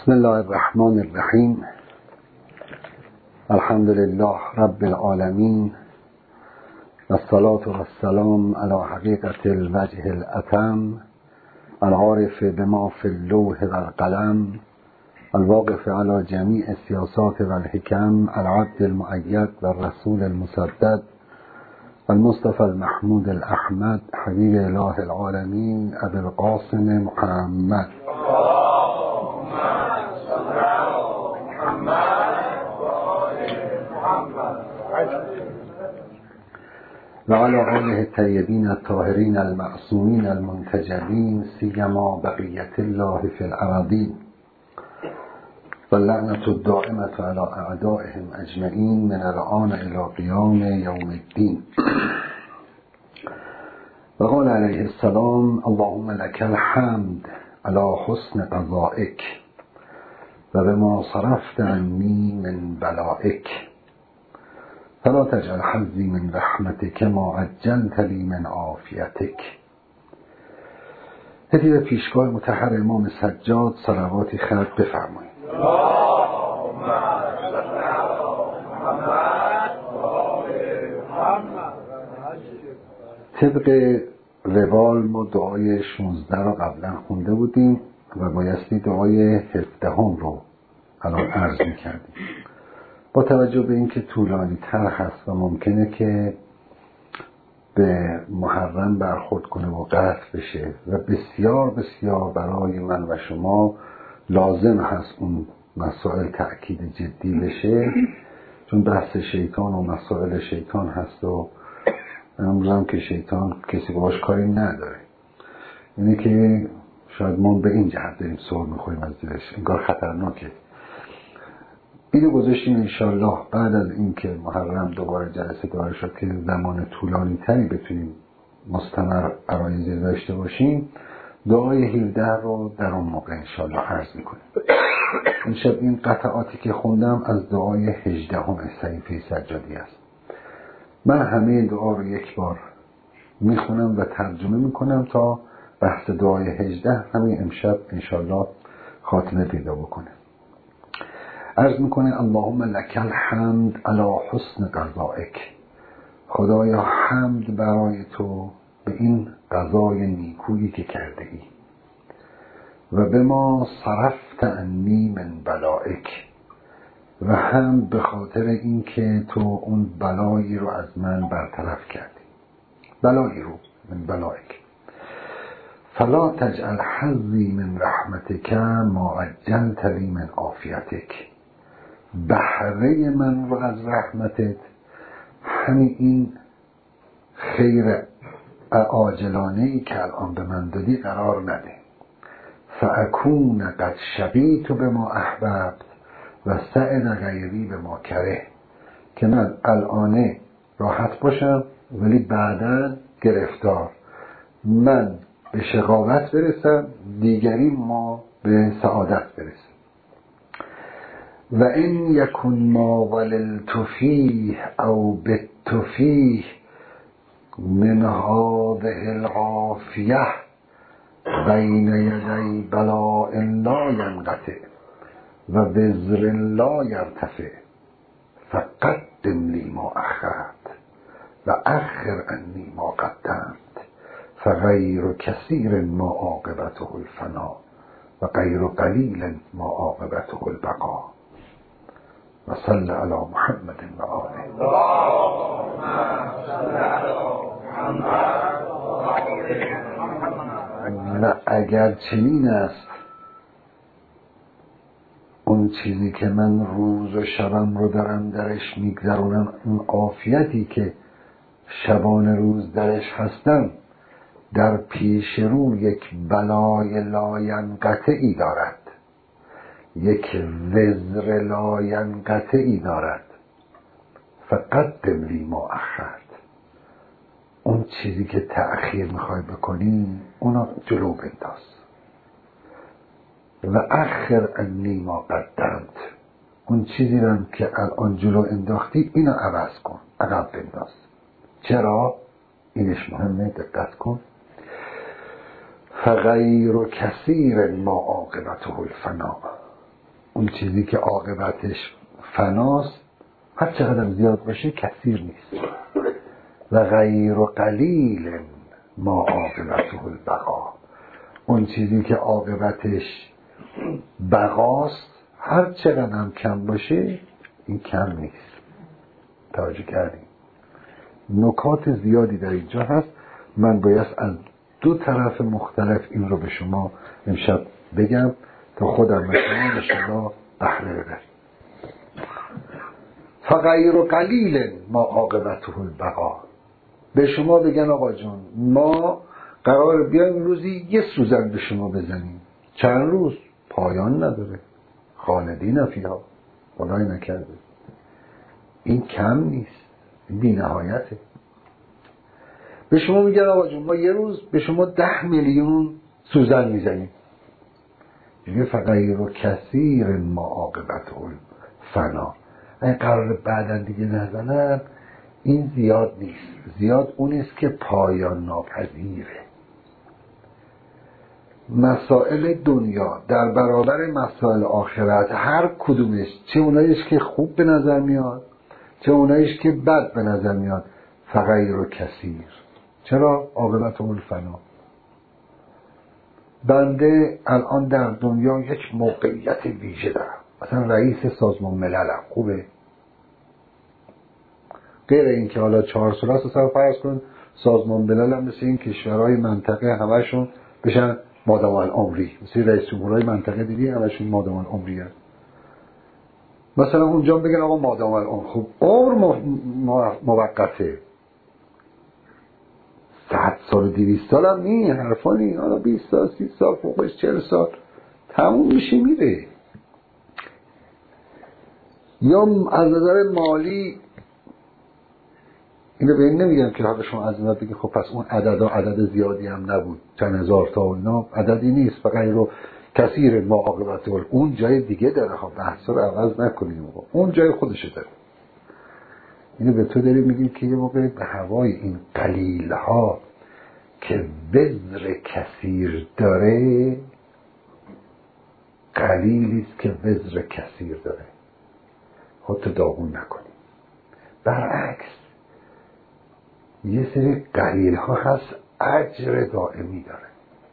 بسم الله الرحمن الرحیم. الحمد لله رب العالمین و الصلاة و السلام علی حقیقت الوجه الاتم العارف بما فی اللوح و القلم الواقف علی جمیع السیاسات و الحکم العبد المؤید و الرسول المسدد المصطفى المحمود الأحمد حبیب اله العالمین ابی القاسم محمد و علی آله الطیبین الطاهرین المعصومین المنتجبین سیما بقیت الله فی الارضین و اللعنة الدائمة علی اعدائهم اجمعین من الآن الی قیام یوم الدین. و قال علیه السلام اللهم لک الحمد علی حسن قضائک و بما صرفت عنی من بلائک فلا تجعل حظی من رحمتک ما عجلت لی من عافیتک. هدیه پیشگاه مطهر امام سجاد صلواتی خلق بفرمایید. طبق روال ما دعای 16 رو قبلا خونده بودیم و بایستی دعای 17 رو الان عرض می‌کردیم. با توجه به اینکه طولانی تر هست و ممکنه که به محرم برخورد کنه و قطع بشه و بسیار بسیار برای من و شما لازم هست اون مسائل تأکید جدی بشه، چون بحث شیطان و مسائل شیطان هست و امروز هم که شیطان کسی باش کاری نداره، اینه که شاید ما به این جهت داریم سر میخوریم از زیرش، انگار خطرناکه. اینو گذاشتیم انشالله بعد از اینکه محرم دوباره جلسه داره شد که زمان طولانی تری بتونیم مستمر عرایضی داشته باشیم، دعای 17 رو در اون موقع انشالله عرض میکنیم. این شب این قطعاتی که خوندم از دعای 18 صحیفه سجادی است. من همه دعا رو یک بار میخونم و ترجمه میکنم تا بحث دعای 18 همین امشب انشالله خاتمه پیدا بکنه. عرض میکنه اللهم لک الحمد علی حسن قضائک. خدایا حمد برای تو به این قضای نیکویی که کرده ای و به ما صرفت عنی من بلائک، و هم به خاطر اینکه تو اون بلایی رو از من برطرف کردی، بلایی رو من بلائک. فلا تجعل حظی من رحمتک ما عجلت لی من عافیتک. بهره من رو از رحمتت، همین این خیر عاجلانه‌ای که الان به من دادی قرار نده. فاکون قد شقیت بما احببت و سعد غیری بما کره، که من الان راحت باشم ولی بعدا گرفتار، من به شقاوت برسم دیگری ما به سعادت برسم. و این یکن ما وللت فیه او بت فیه من هذه العافیه بین یدی بلاء لا ینقطع و وزر لا یرتفع فقدم لی ما اخرت و اخر عنی ما قدمت فغیر کثیر ما عاقبته الفنا و غیر قلیل ما عاقبته البقا و صلی علی محمد و آله. نه اگر چنین است اون چیزی که من روز و شبم رو دارم درش میگذرونم، اون عافیتی که شبان روز درش هستم، در پیش رو یک بلای لاینقطعی دارد، یک وزر لاینقطعی دارد. فقدم لی ما اخرت، اون چیزی که تأخیر میخوای بکنی اونا جلو بنداز. و اخر عنی ما قدمت، اون چیزی رو که الان جلو انداختی اینو عوض کن، عقب بنداز. چرا؟ اینش مهمه، دقت کن. فغیر کثیر ما عاقبته الفنا، اون چیزی که عاقبتش فناست هر چقدر زیاد باشه کثیر نیست. و غیر و قلیل ما عاقبته البقا، اون چیزی که عاقبتش بقاست هر چقدر هم کم باشه این کم نیست. توجه کردیم؟ نکات زیادی در اینجا هست. من باید از دو طرف مختلف این رو به شما امشب بگم تا خودم و شما انشاءالله بهره ببریم. فغیر و قلیل ما عاقبته البقا، به شما بگن آقا جون ما قرار بیایم روزی یه سوزن به شما بزنیم، چند روز پایان نداره، خالدین فیها، خدای نکرده. این کم نیست، این بی نهایته. به شما میگن آقا جون ما یه روز به شما 10 میلیون سوزن میزنیم، میگه فغیر و کثیر ما عاقبته الفنا، این قرار بعدا دیگه نزنن، این زیاد نیست. زیاد اونیست که پایان ناپذیره. مسائل دنیا در برابر مسائل آخرت هر کدومش، چه اونایش که خوب به نظر میاد چه اونایش که بد به نظر میاد، فغیر و کثیر. چرا؟ عاقبت الفنا. بنده الان در دنیا یک موقعیت ویژه دارم، مثلا رئیس سازمان مللم، خوبه؟ غیر این که حالا 4 سال است، فرض کن سازمان ملل هم مثل این کشورهای منطقه همشون بشن مادام العمری، مثل رئیس جمهورهای منطقه دیدی همشون مادام العمری هست. مثلا اونجا بگن آقا مادام العمر، خب عمر موقته، 100 سال و 200 سال هم نی، حرفا نی، حالا 20 سال 30 سال فوقش 40 سال تموم میشه میره. یا از نظر مالی اینو به این نمیگم که حالا شما از این بگید خب پس اون عدد زیادی هم نبود، چند هزار تا و اینا عددی نیست، فقط رو کثیر ما عاقبته اون جای دیگه داره. خب بحثا رو عوض نکنیم، اون جای خودشه داره. اینو به تو داریم میگیم که یه موقع به هوای این قلیل ها که وزر کثیر داره، قلیلیست که وزر کثیر داره، خودتو داغون نکنیم. برعکس یه سری قلیل ها هست اجر دائمی داره.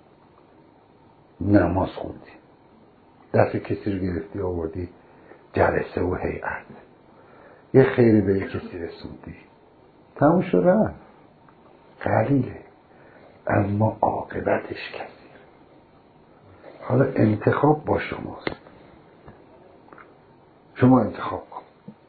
نماز خوندی، دست کسی رو گرفتی آوردی جلسه و هیئت، یه خیری به کسی رسوندی، تموم شد رفت، قلیله اما عاقبتش کثیر. حالا انتخاب با شماست، شما انتخاب کن.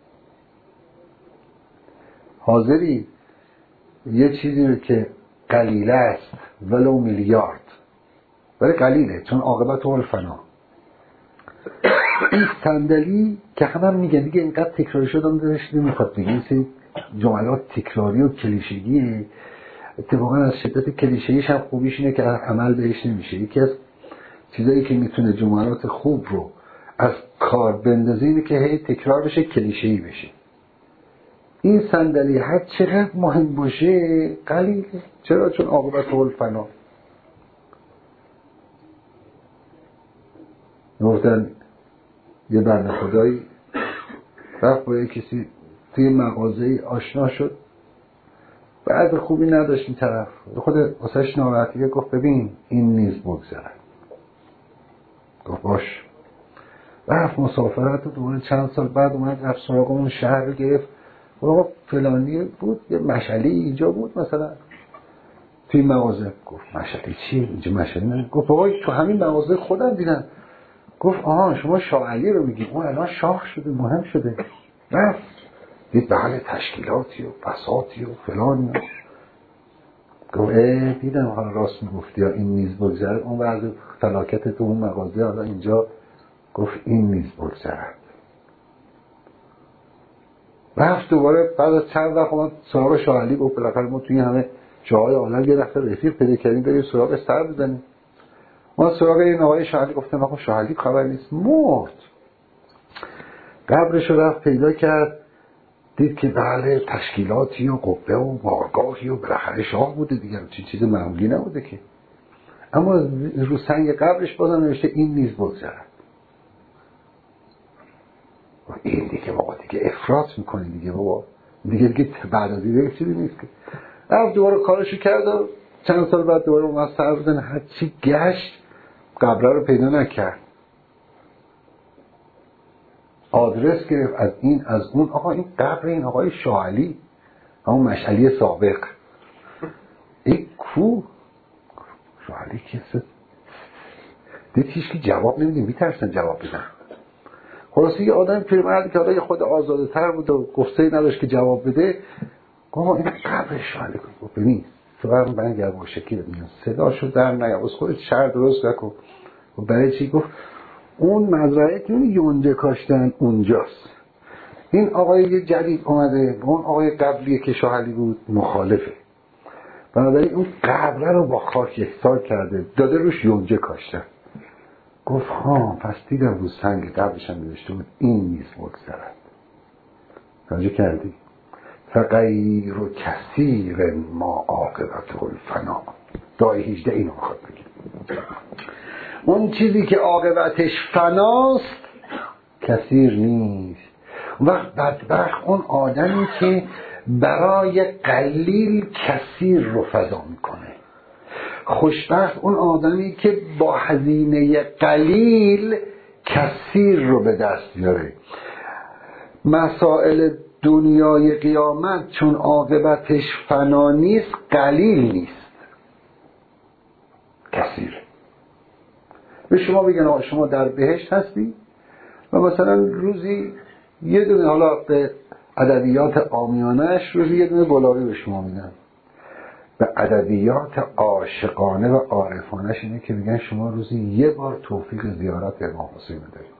حاضری یه چیزی رو که قلیله است ولو میلیارد، ولی قلیله چون عاقبت الفنا، این صندلی که همه میگن دیگه اینقدر تکراری شدم داشت نمیخواد دیگه، این سری جملات تکراری و کلیشگیه. اتفاقا از شدت کلیشگیش هم خوبیش اینه که عمل بهش نمیشه. یکی از چیزایی که میتونه جملات خوب رو از کار بندازه اینه که هی تکرار بشه، کلیشه‌ای بشه. این صندلی هر چقدر مهم باشه قلیله. چرا؟ چون عاقبت الفنا. گفتن یه بنده خدایی رفت با یه کسی توی مغازه آشنا شد، بعد خوبی نداشت این طرف، خود واسهش ناراحتی، گفت ببین این نیز بگذره. گفت باش. رفت مسافرت و دوباره چند سال بعد اومد رفت سراغ اون شهر رو گرفت، آقا فلانی بود یه مشعلی اینجا بود مثلا توی مغازه. گفت مشعلی چی؟ اینجا مشعلی نه. گفت آقا تو همین مغازه خودم دیدم. گفت آها شما شاه علی رو میگی، اون الان شاه شده مهم شده. رفت دید بله تشکیلاتی و بساطی و فلان. گفت دیدم حالا راست میگفتی، یا این نیز بگذرد، اون وضع فلاکت تو اون مغازه حالا اینجا. گفت این نیز بگذرد. رفت دوباره بعد از چند وقت اومد سراغ شاه علی، گفت بالاخره ما توی همه جاهای عالم یه دفعه رفیق پیدا کردیم، بریم سراغ سر بزنیم. ما سراغ این آقای شاه علی، گفتم آقا شاه علی خبر نیست، مرد. قبرش رو رفت پیدا کرد، دید که بله تشکیلاتی و قبه و بارگاهی و بالاخره شاه بوده دیگه، چیز معمولی نبوده که. اما رو سنگ قبرش بازم نوشته این نیز بگذرد. این دیگه بابا دیگه افراط میکنی دیگه بابا، دیگه بعد از دیگه چیزی نیست که. رفت دوباره کارشو کرد و چند سال بعد دوباره اومد سر بزنه، هر چی گشت قبره رو پیدا نکرد. آدرس گرفت از این از اون، آقا این قبر این آقای شاه علی، همون مشعلی سابق، این کو شاه علی کیسه؟ دید هیچ کی جواب نمیده، میترسن جواب بدن. خلاصه یه آدم پیرمردی که حالا خود آزاده تر بود و گفته نداشت که جواب بده، گفت این قبر شاه علی. گفت ببین فرم بنگر با شکل میاد، صداشو در نیار، از خودت شر درست نکن. برای چی؟ گفت اون مزرعه که یونجه کاشتن اونجاست، این آقای جدید اومده اون آقای قبلی که شاه علی بود مخالفه، بنابراین اون قبره رو با خاک یکسان کرده داده روش یونجه کاشتن. گفت ها پس دیدم رو سنگ قبرش هم نوشته بود این نیز مگذرد. توجه کردی؟ فغیر کثیر ما عاقبته الفنا. دعای 18 اینو میخواد بگه، اون چیزی که عاقبتش فناست کثیر نیست. وقت بدبخت اون آدمی که برای قلیل کثیر رو فدا میکنه، خوشبخت اون آدمی که با هزینه قلیل کثیر رو به دست میاره. مسائل دنیای قیامت چون عاقبتش فنا نیست قلیل نیست، کثیر. به شما بگن آقا شما در بهشت هستی و مثلا روزی یه دونه، حالا به ادبیات عامیانه‌اش روزی یه دونه گلابی به شما میدن، به ادبیات عاشقانه و عارفانه‌اش اینه که میگن شما روزی یه بار توفیق زیارت امام حسین دارید.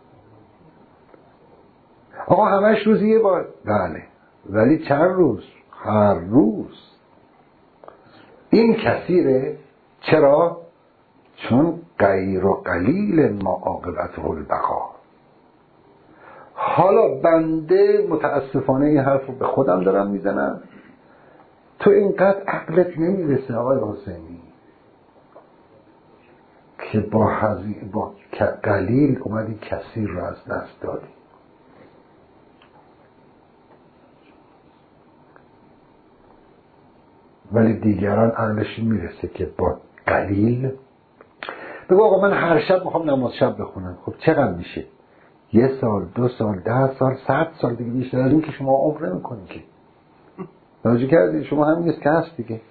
آقا همش روزی یه بار، بله، ولی چند روز؟ هر روز. این کثیره. چرا؟ چون غیر و قلیل ما عاقبته البقا. حالا بنده متاسفانه این حرف رو به خودم دارم میزنم، تو اینقدر عقلت نمیرسه آقای حسینی که با قلیل اومدی کثیر رو از دست دادی. ولی دیگران عقلش میرسه که با قلیل بگو آقا من هر شب میخوام نماز شب بخونم. خب چقدر میشه؟ 1 سال، 2 سال، 10 سال، 100 سال دیگه، بیشتر از این که شما عمر نمیکنی که. توجه کردی؟ شما همین نیست که هست دیگه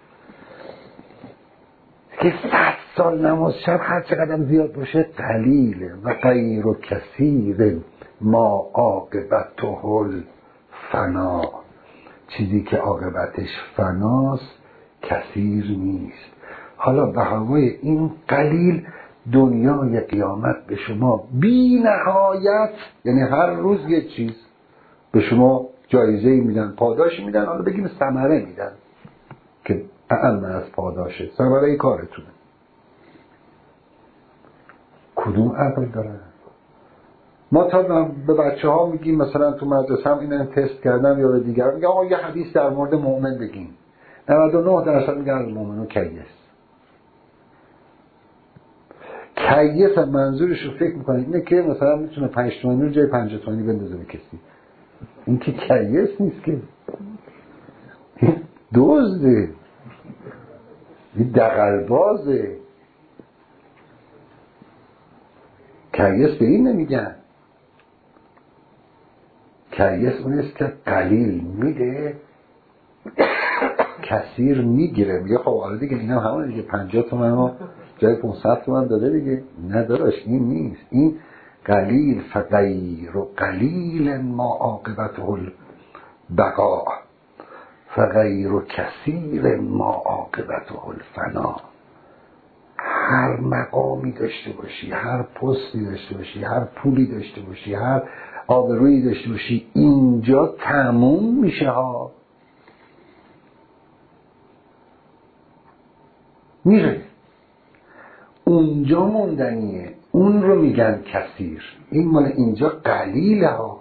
که 100 سال نماز شب هر چقدر زیاد باشه قلیله. و غیر و کثیر ما عاقبته الفنا، چیزی که عاقبتش فناست کثیر نیست. حالا به هوای این قلیل دنیای قیامت به شما بی نهایت، یعنی هر روز یه چیز به شما جایزه میدن، پاداشی میدن، حالا بگیم ثمره میدن که اعم از پاداشه، ثمره کارتونه. کدوم عقل داره؟ ما تا به بچه ها میگیم مثلا تو مدرسه هم اینو تست کردن یا به دیگر میگم آقا یه حدیث در مورد مؤمن بگیم، 99% میگن مؤمنون کیس. کیس هم منظورش رو فکر میکنه اینه که مثلا میتونه 5 تومانی رو جای 50 تومانی بندازه به کسی. این که کیس نیست که، دزده، این دغل‌بازه. کیس به این نمیگن. کیس اونیست که قلیل میده کثیر میگیره. میگه خب حالا دیگه اینم همونه دیگه، 50 تومن رو جای 500 تومن داده دیگه. ندارش، این نیست. این قلیل. فغیر و قلیل ما عاقبته البقا فغیر و کثیر ما عاقبته الفنا. هر مقامی داشته باشی، هر پستی داشته باشی، هر پولی داشته باشی، هر آبرویی داشته باشی، اینجا تموم میشه ها، میره. اونجا موندنیه، اون رو میگن کثیر. این مال اینجا قلیله ها.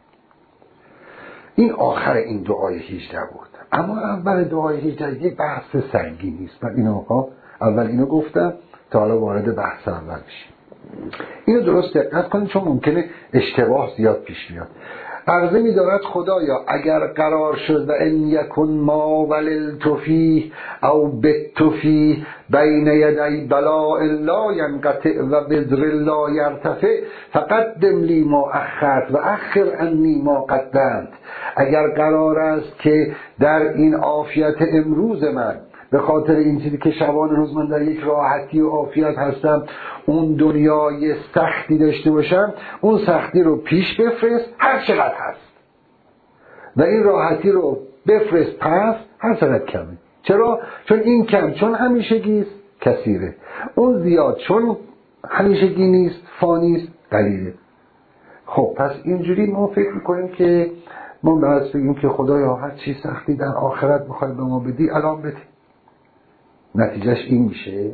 این آخر این دعای 18 بود. اما اول دعای 18 یک بحث سنگینی است. من اینو اول اینو گفتم تا حالا وارد بحث اول بشیم. اینو درست دقت کنید چون ممکنه اشتباه زیاد پیش بیاد. عرضه می دارد خدایا اگر قرار شد و ان یکن ما وللت فیه او بت فیه بین یدی بلاء لا ینقطع و بذر لا یرتفع فقدم لی ما اخرت و اخر عنی ما قدمت. اگر قرار است که در این عافیت امروز من به خاطر این چیزی که شبان روز من در یک راحتی و عافیت هستم اون دنیای سختی داشته باشم، اون سختی رو پیش بفرست هر چقدر هست و این راحتی رو بفرست پس هر چقدر کمه. چرا؟ چون این کم چون همیشگیست کثیره، اون زیاد چون همیشگی نیست فانیست قلیله. خب پس اینجوری ما فکر میکنیم که ما باید بگیم که خدایا هر چی سختی در آخرت میخوای به ما بدی الان بده. نتیجهش این میشه.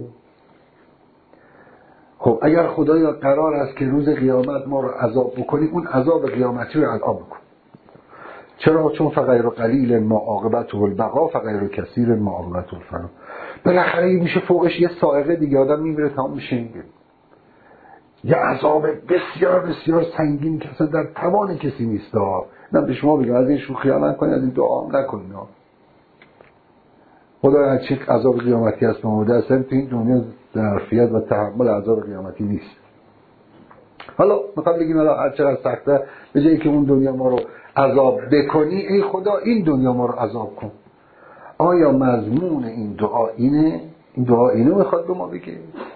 خب اگر خدایا قرار است که روز قیامت ما رو عذاب بکنی، اون عذاب قیامتی رو الان بکن. چرا؟ چون فغیر قلیل ما عاقبته البقا فغیر کثیر ما عاقبته الفنا. بالاخره میشه فوقش یه سائقه دیگه، آدم میمیره تمام میشه اینگه. یه عذاب بسیار بسیار سنگین که اصلا در توان کسی نیست. من به شما بگم از این شوخی ها نکنید، از این دعا هم نکنید. خدا چه عذاب قیامتی هست به ما بده، اصلا تو این دنیا ظرفیت و تحمل عذاب قیامتی نیست. حالا میخوام بگیم حالا هر چقدر سخته به جایی که اون دنیا ما رو عذاب بکنی ای خدا این دنیا ما رو عذاب کن. آیا مضمون این دعا اینه؟ این دعا اینو میخواد به ما بگه؟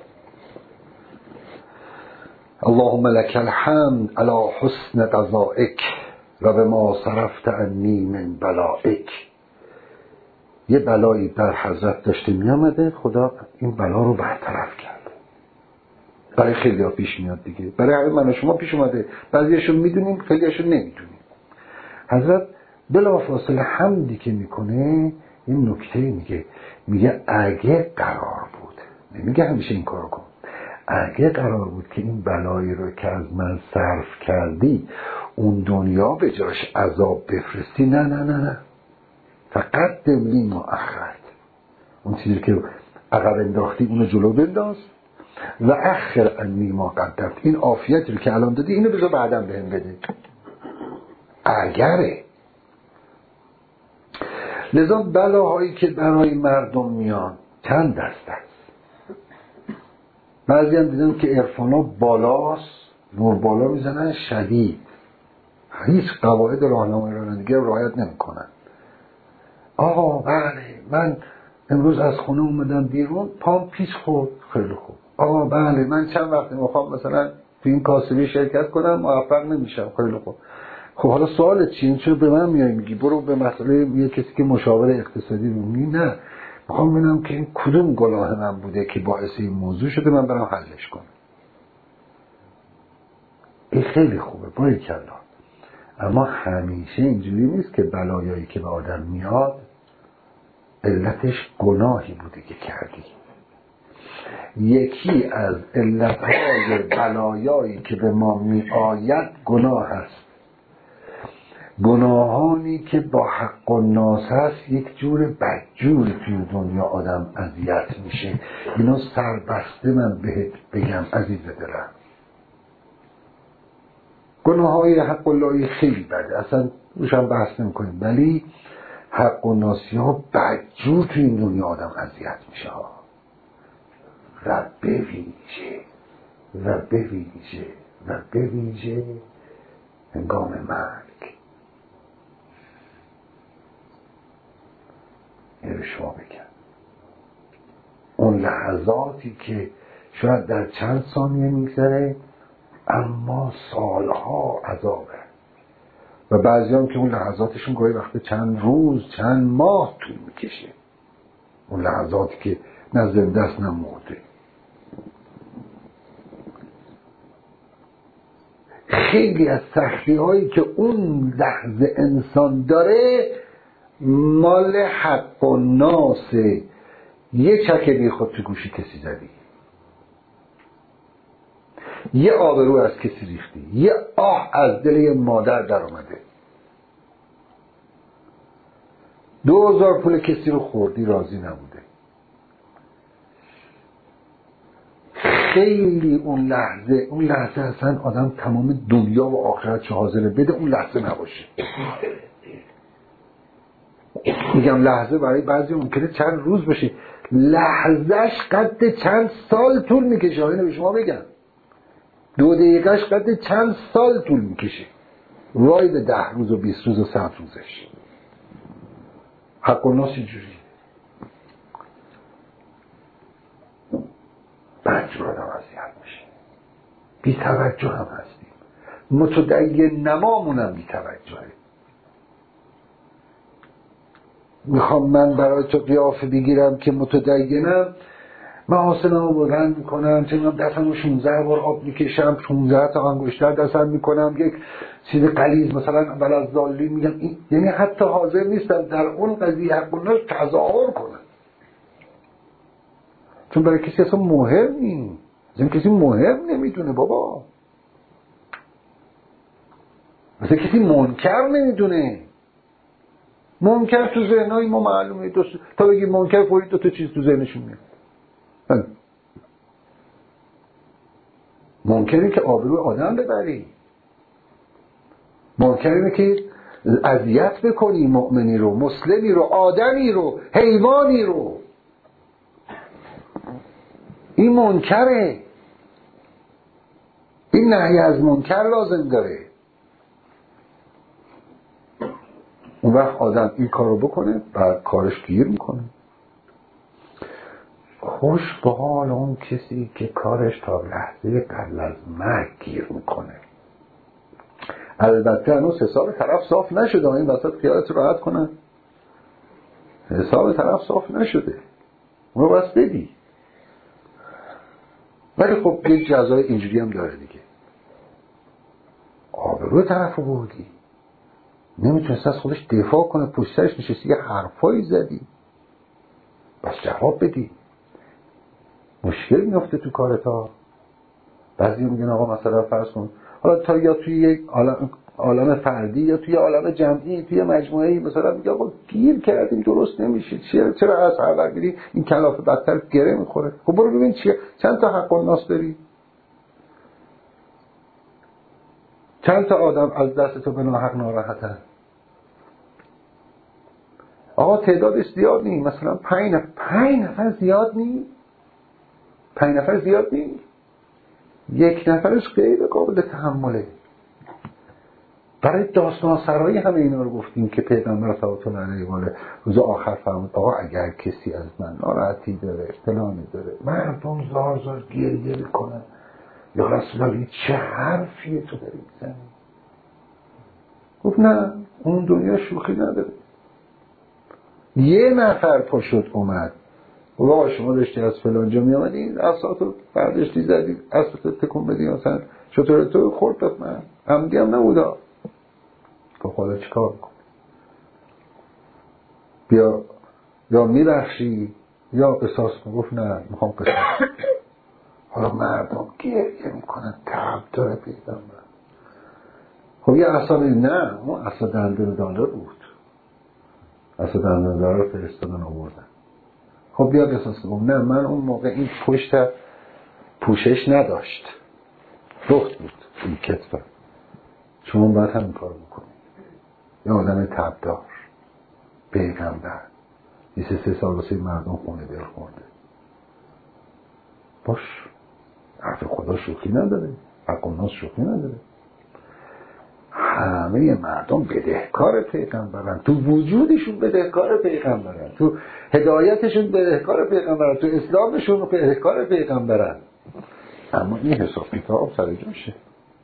اللهم لك الحمد على حسن قضائك و به ما صرفت عنی من بلائک. یه بلایی در حضرت داشته می آمده، خدا این بلا رو برطرف کرد. برای خیلی ها پیش میاد دیگه، برای من و شما پیش اومده، بعضیشون میدونیم خیلیشون نمیدونیم. حضرت بلافاصله حمدی که میکنه این نکته میگه اگه قرار بود، نمیگه همیشه این کارو کن، اگه قرار بود که این بلایی رو که از من صرف کردی اون دنیا به جاش عذاب بفرستی، نه فقط دملی ما اخرت، اون چیزی که عقب انداختی اونو جلو بنداز و اخر عنی ما قدمت، این عافیتی رو که الان دادی اینو بذار بعداً بهم بده. اگره. لذا بلاهایی که برای مردم میان چند دست است. بعضی هم دیدن که عرفانا بالاست، نور بالا میزنن شدید، هیچ قواعد راهنمایی رانندگی رو رعایت نمیکنن. آقا بله من امروز از خونه اومدم بیرون پام پیچ خورد، خیلی خوب. آقا بله من چند وقت میخوام مثلا تو این کاسبی شرکت کنم موفق نمیشم، خیلی خوب. خب حالا سوالت چیه؟ چرا به من میای میگی برو به مسئله یه کسی که مشاور اقتصادی رو میگی؟ نه میخوام ببینم که این کدوم گناه من بوده که باعث این موضوع شده من برام حلش کنم. این خیلی خوبه باریکلا. اما همیشه اینجوری نیست که بلایایی که به آدم میاد علتش گناهی بوده که کردی. یکی از علتهای بلایایی که به ما می آید گناه است. گناهانی که با حق و ناس هست یک جور بدجوری توی دنیا آدم اذیت میشه. اینو سربسته من بهت بگم عزیز دلم، گناه های حق و لایی خیلی بده، اصلا روشم بحث نمی کنیم، ولی حق و ناسی ها بدجور توی این دنیا آدم اذیت میشه و بویژه هنگام مرگ. این رو شما بگم اون لحظاتی که شاید در چند ثانیه میگذره اما سالها عذابه و بعضی هم که اون لحظاتشون گاهی وقت چند روز چند ماه طول میکشه، اون لحظاتی که نه زنده است نه مرده. خیلی از سختی هایی که اون لحظه انسان داره مال حق و ناسه. یه چکه بی خود تو گوشی کسی زدی، یه آبرو از کسی ریختی، یه آه از دل یه مادر در اومده، 2000 پول کسی رو خوردی راضی نبوده. خیلی اون لحظه اصلا آدم تمام دنیا و آخرت حاضره بده اون لحظه نباشه. میگم لحظه برای بعضی ممکنه چند روز باشه، لحظهش قد چند سال طول میکشه. اینو به شما بگم 2 دقیقهش قد چند سال طول میکشه، وای به 10 روز و 20 روز و 100 روزش. حق و ناس اینجوری بدجور آدم اذیت میشه، بی توجه هم هستیم، متدین نمامونم بی توجهه. میخوام من برای تو قیافه بگیرم که متدینم، محاسنم رو بلند میکنم، دستم رو 16 بار آب میکشم، 16 تا انگشتر دستم میکنم، یک چیز غلیظ مثلا بل ضالین میگم، یعنی حتی حاضر نیستم در اون قضیه حق الناس تظاهر کنم، چون برای کسی اصلا مهم نیست. اصلا کسی مهم نمیدونه بابا، اصلا کسی منکر نمیدونه. منکر تو ذهنهای ما معلومه، تا بگی منکر فوری 2 تا چیز تو ذهنشون میاد. منکری که آبروی آدم ببری، منکری که اذیت بکنی مؤمنی رو، مسلمی رو، آدمی رو، حیوانی رو، این منکره. این نهی از منکر لازم داره. اون وقت آدم این کار رو بکنه بعد کارش گیر میکنه. خوش به حال اون کسی که کارش تا لحظه قبل از مرگ گیر میکنه. البته هنوز حساب طرف صاف نشده، این وسط خیالت راحت کنن، حساب طرف صاف نشده، اون رو بس بدی. ولی خب یک جزای اینجوری هم داره دیگه، آبروی طرف رو بردی، نمیتونست از خودش دفاع کنه، پشتش نشستی یه حرفایی زدی، بس جواب بدی. مشکل میفته تو کارتا. بعضی میگن آقا مثلا فرض کن حالا تا یا توی یک عالم فردی یا توی عالم جمعی توی مجموعه‌ای مثلا میگه آقا گیر کردیم درست نمیشه، چرا از هر برگیری این کلافه بدتر گره میخوره. خب برو ببین چیه، چند تا حق الناس داری، چند تا آدم از دست تو به ناحق ناراحتن. آقا تعدادش زیاد نیست، مثلا 5 نفر زیاد نیست، 5 نفر زیاد نیست، 1 نفرش غیر قابل تحمله. برای داستان سرایی همه اینا رو گفتیم که پیغمبر صلوات الله علیه و آله روز آخر فرمود آقا اگر کسی از من ناراحتی داره، اختلانی داره، مردم زار گریه میکنن، یا رسول الله چه حرفیه تو داری میزنی؟ گفت نه، اون دنیا شوخی نداره. 1 نفر پا شد اومد، آقا شما داشتی از فلان جا می آمدی، اصلاتو برداشتی زدی، اصلاتو تکون بدی، مثلا چطور تو خورد داد، من عمدی هم نبودا. خب حالا چیکار کن؟ بیا یا میبخشی یا قصاص کن. گفت نه میخوام قصاص. حالا مردم گریه میکنن، تعب داره پیغمبر. خب یه اصلا نه، اون اصلا $100 بود، اصلا $100 رو فرستادن آوردن. خب بیا قصاص کن. نه من اون موقع این پشت پوشش نداشت، لخت بود این کتفم، شما باید همین کار بکنید. یه آدم تبدار پیغمبر 23 سال واسه مردم خونه دل خورده، باش حرف خدا شوخی نداره، حق الناس شوخی نداره. همه مردم بدهکار پیغمبرن، تو وجودشون بدهکار پیغمبرن، تو هدایتشون بدهکار پیغمبرن، تو اسلامشون بدهکار پیغمبرن. اما این حساب کتاب سر جاشه.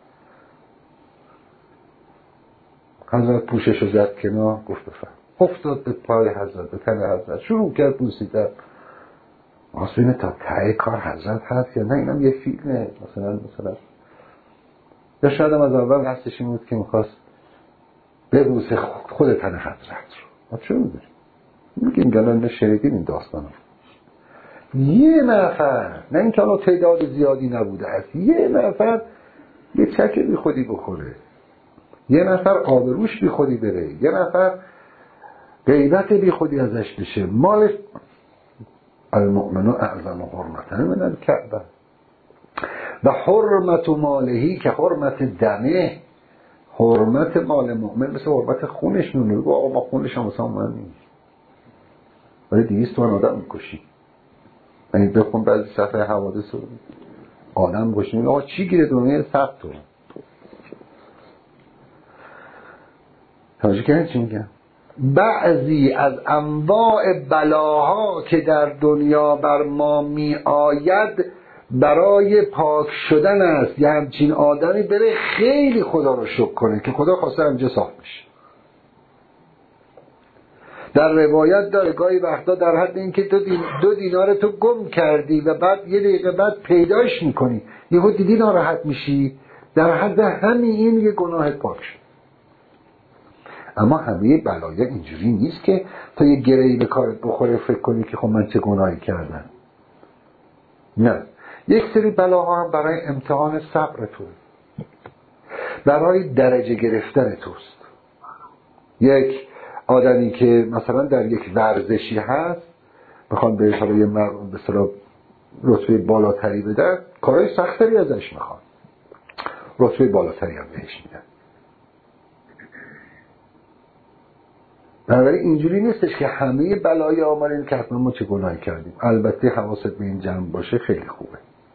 حضرت پوشش رو زد کنار، گفت بفرم، افتاد به پای حضرت، به تن حضرت، شروع کرد بوسیدن. آسونه تا ته کار حضرت هست یا نه، اینم یه فیلمه مثلا یا شاید هم از اول قصدش این بود که میخواست ببوسه خود تن حضرت رو. ما چه میدونیم؟ میگیم گلان شنیدیم این داستان رو. 1 نفر، نه این که الان تعداد زیادی نبوده است، 1 نفر یه چک بی خودی بخوره، 1 نفر آبروش بی خودی بره، 1 نفر غیبت بی خودی ازش بشه، مالش. المؤمنون اعظم حرمتا من الکعبه. و حرمت مالهی که حرمت دمه، حرمت مال مؤمن مثل حرمت خونش نونه. بگو آقا ما خونش هم مثلا من نیست، ولی 200 تومن آدم میکشی. یعنی بخون بعضی صفحه حوادث رو آدم میکشی. آقا چی گیره دنیا 100 تومن؟ توجه کردین چی میگم؟ بعضی از انواع بلاها که در دنیا بر ما می آید برای پاک شدن است. یه همچین آدمی بره خیلی خدا رو شکر کنه که خدا خواسته همینجا صاف بشه. در روایت داره گاهی وقتا در حد این که 2 دینار تو گم کردی و بعد یه دقیقه بعد پیداش میکنی، یهو دیدی ناراحت میشی، در حد همین این یه گناهت پاک شد. اما همه بلایا اینجوری نیست که تا یه گرهی به کارت بخوره فکر کنی که خب من چه گناهی کردم. نه، یک سری بلاها هم برای امتحان صبر توه، برای درجه گرفتن توست. یک آدمی که مثلا در یک ورزشی هست میخوان بهش حالا یه به اصطلاح رتبه بالاتری بدن، کارهای سختری ازش میخوان، رتبه بالاتری هم بهش میدن. بنابراین اینجوری نیستش که همه بلای آمارین که حتما ما چه گناهی کردیم. البته حواست به این جمع باشه خیلی خوبه.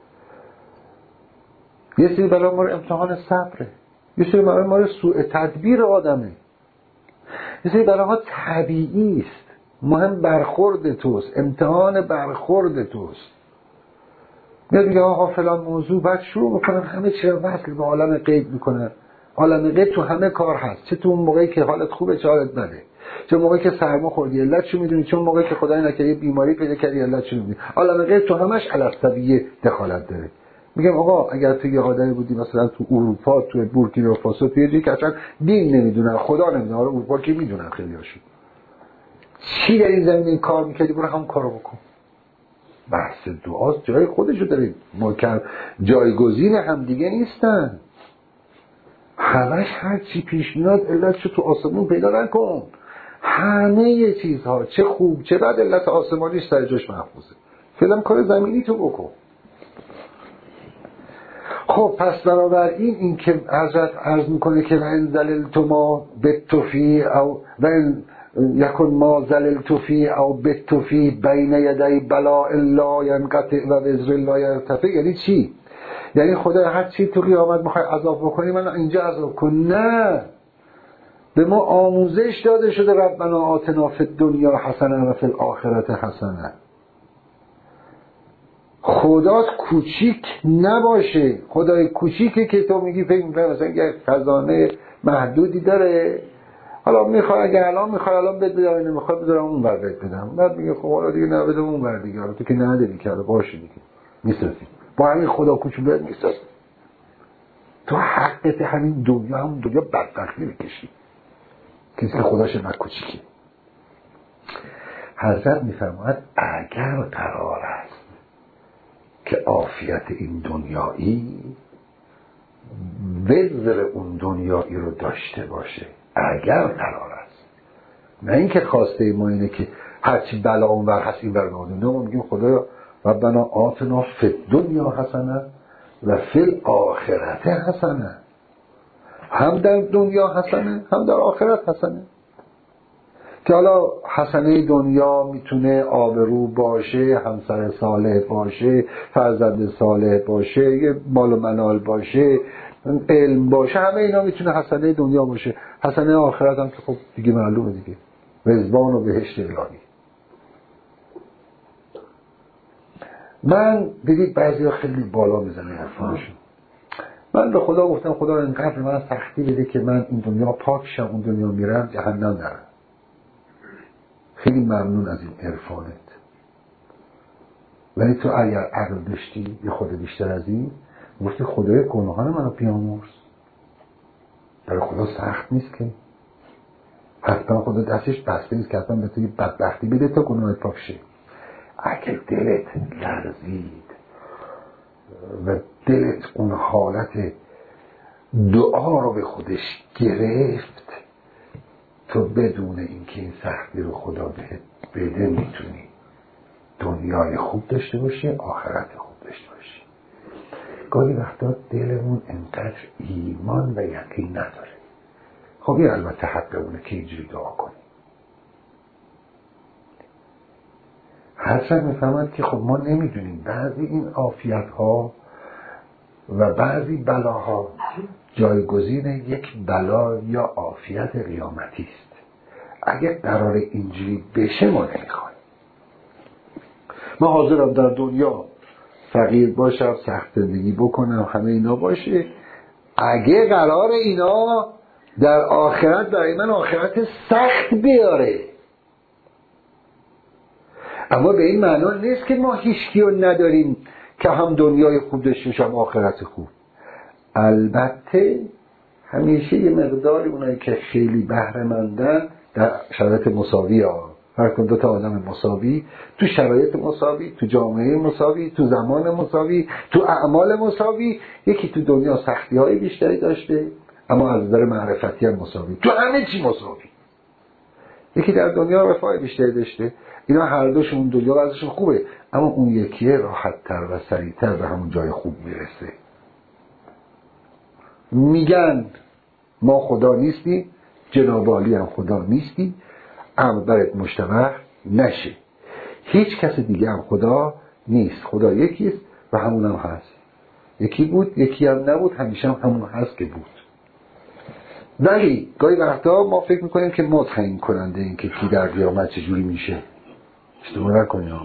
یه سری بلا ما رو امتحان صبره، یه سری بلا ما رو سوء تدبیر آدمه، یه سری بلاها طبیعی است، مهم برخورد توست، امتحان برخورد توست. میاد میگه آقا فلان موضوع بعد شروع میکنن همه چی رو وصل به عالم غیب میکنن. عالم غیب تو همه کار هست، چه تو اون موقعی که حالت خوبه چه حالت بده، چه موقعی که سرما خوردی علتشو میدونی، چه موقعی که خدای نکرده بیماری پیدا کردی علتشو میدونی. عالم غیب تو همش علف‌طبیعی دخالت داره. میگم آقا اگر تو یه آدمی بودی مثلا تو اروپا، تو بورکینافاسو، تو یه جایی که اصلا دین نمیدونن، خدا نمیدونن، حالا اروپا که میدونن خیلیاشون، چی در این زمین کار میکردی برو همون کارو بکن. بحث دعاست، جای خودشو داره، ما که جایگزین هم دیگه نیستن. همش هر چی پیش میاد علتشو تو آسمون پیدا نکن. همه چیزها چه خوب چه بد علت آسمانیش سر جاش محفوظه. فعلا کار زمینی تو بکن. خب پس بنابراین این که حضرت عرض میکنه که وَإِنْ زَلِلْتُ مَا بِتُّ فِيهِ أو وَإِنْ یکن ما زللت فی او بت فی بین یدی بلاء لا ینقطع و وزر لا یرتفع. یعنی چی؟ یعنی خدا هر چی تو قیامت میخوای عذاب بکنی من اینجا عذاب کن؟ نه، به ما آموزش داده شده ربنا آتنا فی الدنیا حسنه و فی الاخرة حسنه. خدا کوچیک نباشه. خدای کوچیکه که تو میگی فکر میکنی مثلا یه خزانه محدودی داره، حالا میخوای اگه الان میخوای الان بد بدم، اینو میخوای بدارم اون ور بد بدم، بعد میگه خب حالا دیگه نه بدم اون ور دیگه، حالا تو که نداری که باشه دیگه میسازی. با همین خدا کوچیک بهت میسازی. تو حقت همین دنیا، همون دنیا بدبختی میکشی کسی که خداش انقدر کوچیکی. حضرت میفرماید اگر قرار است که عافیت این دنیایی وزر اون دنیایی رو داشته باشه، اگر قرار است، نه اینکه خواسته ما اینه که هرچی بلا اونور هست این ور نمونیم. نه، ما میگیم خدایا ربنا آتنا فی الدنیا حسنه و فی الاخرة حسنه. هم در دنیا حسنه هم در آخرت حسنه. که حالا حسنه دنیا میتونه آبرو باشه، همسر صالح باشه، فرزند صالح باشه، یه مال و منال باشه، علم باشه، همه اینا میتونه حسنه دنیا باشه. حسنه آخرت هم که خب دیگه معلومه دیگه، رضوان و بهشت الهی. من دیدید بعضی ها خیلی بالا میزنه حرفانشون. من به خدا گفتم خدا اینقدر من سختی بده که من این دنیا پاک شم، اون دنیا میرم جهنم نرم. خیلی ممنون از این عرفانت، ولی تو اگر عقل داشتی یه خود بیشتر از این گفتی خدای گناهان منو بیامرز. برای خدا سخت نیست که، حتما خدا دستش بسته نیست که حتما به تو یه بدبختی بده تا گناهت پاک شه. اگه دلت لرزید و دلت اون حالت دعا رو به خودش گرفت، تو بدون اینکه این سختی رو خدا بهت بده میتونی دنیای خوب داشته باشی، آخرت خوب داشته باشی. گاهی وقتا دلمون انقدر ایمان و یقین نداره. خب این البته حق اونه که اینجوری دعا کنیم. هرچند میفهمد که خب ما نمیدونیم بعضی این عافیت ها و بعضی بلاها جایگزین یک بلا یا عافیت قیامتی است. اگه قرار اینجوری بشه ما نمیخوایم. ما حاضرم در دنیا فقیر باشم، سخت زندگی بکنم، همه اینا باشه، اگه قرار اینا در آخرت برای من آخرت سخت بیاره. اما به این معنا نیست که ما هیچکی رو نداریم که هم دنیای خوب داشته باشه هم آخرت خوب. البته همیشه یه مقداری اونایی که خیلی بهره مندن در شرایط مساوی ها، هر کدوم دو تا آدم مساوی تو شرایط مساوی، تو جامعه مساوی، تو زمان مساوی، تو اعمال مساوی، یکی تو دنیا سختی های بیشتری داشته اما از نظر معرفتی هم مساوی، تو همه چی مساوی. یکی در دنیا رفاه بیشتری داشته، اینا هر دوشون دنیا وضعشون خوبه اما اون یکیه راحت تر و سریعتر به همون جای خوب میرسه. میگن ما خدا نیستیم، جناب عالی هم خدا نیستی، اما برات مشتبه نشه. هیچ کس دیگه هم خدا نیست، خدا یکیست و همون هم هست. یکی بود یکی هم نبود، همیشه هم همون هست که بود. ولی گاهی وقتا ما فکر میکنیم که ما تعیین کننده این که کی در قیامت چجوری میشه. اشتباه نکنیم.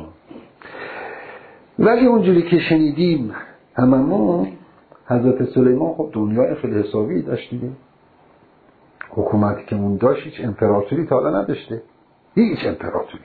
ولی اونجوری که شنیدیم هممون، حضرت سلیمان خب دنیای خیلی حسابی داشت دیگه. حکومتی که اون داشت هیچ امپراتوری تا حالا نداشته، هیچ امپراتوری.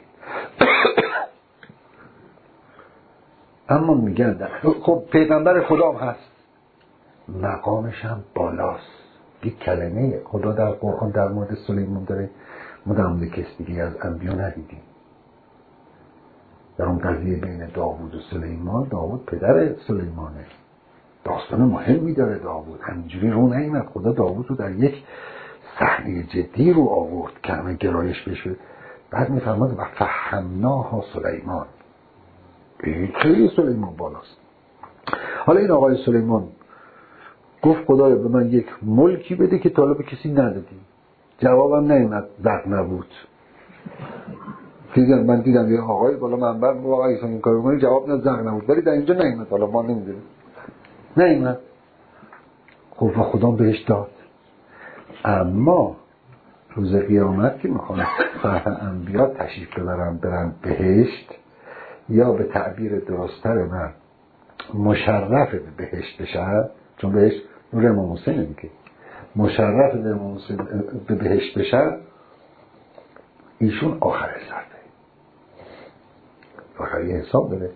اما میگن خب پیغمبر خدا هم هست، مقامش هم بالاست. یک کلمه خدا در قرآن در مورد سلیمان داره، ما در مورد کس دیگه از انبیا ندیدیم. در اون قضیه بین داوود و سلیمان، داوود پدر سلیمانه، داستان مهمی داره. داوود همینجوری رو نیامد، خدا داوود رو در یک صحنه جدی رو آورد که همه گرایش بشه. بعد میفرماد و فهمناها سلیمان. خیلی سلیمان بالاست. حالا این آقای سلیمان گفت خدایا به من یک ملکی بده که تا حالا به کسی ندادی. جوابم نیامد، زق نبود. من دیدم یه آقای بالا منبر آقای این کارو کنه، جواب نه، زق نبود. ولی در اینجا نیامد، حالا ما نمیدونیم نیامد. خب خدا بهش داد. اما روز قیامت که میخوان فرح انبیا تشریف ببرن برن بهشت، یا به تعبیر درست‌تر من مشرف به بهشت بشن، چون بهشت نور امام حسین میگه، مشرف به امام حسین به بهشت بشن، ایشون آخر صفحه آخر یه حساب داره.